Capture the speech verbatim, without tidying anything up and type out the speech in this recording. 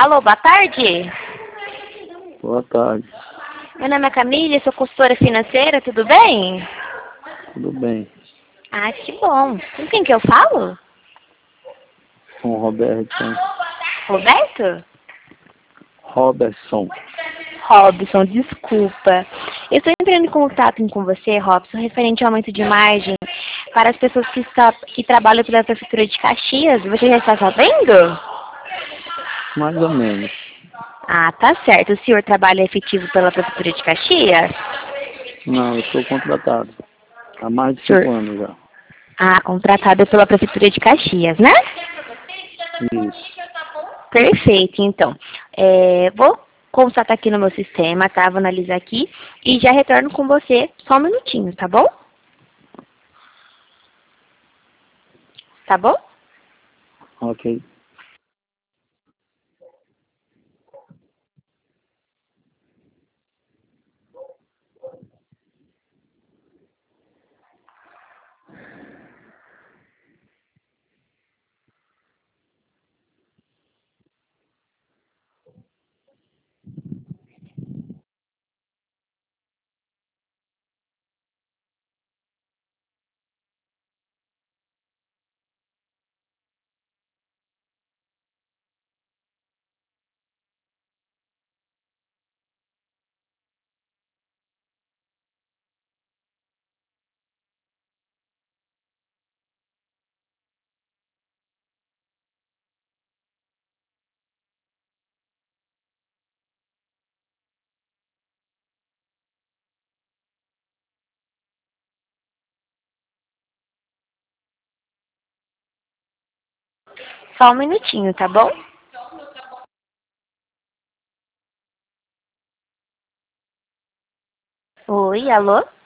Alô, boa tarde. Boa tarde. Meu nome é Camille, sou consultora financeira, tudo bem? Tudo bem? Ah, que bom. Com quem que eu falo? Com Robertson. Roberto? Robertson. Robson, desculpa. Eu estou entrando em contato com você, Robson, referente ao aumento de margem para as pessoas que, está, que trabalham pela Prefeitura de Caxias. Você já está sabendo? Mais ou menos. Ah, tá certo. O senhor trabalha efetivo pela Prefeitura de Caxias? Não, eu sou contratado. Há mais de Senhor... cinco anos já. Ah, contratado pela Prefeitura de Caxias, né? Isso. Perfeito, então. É, vou constatar aqui no meu sistema, tá? Vou analisar aqui e já retorno com você só um minutinho, tá bom? Tá bom? Ok. Só um minutinho, tá bom? Oi, alô?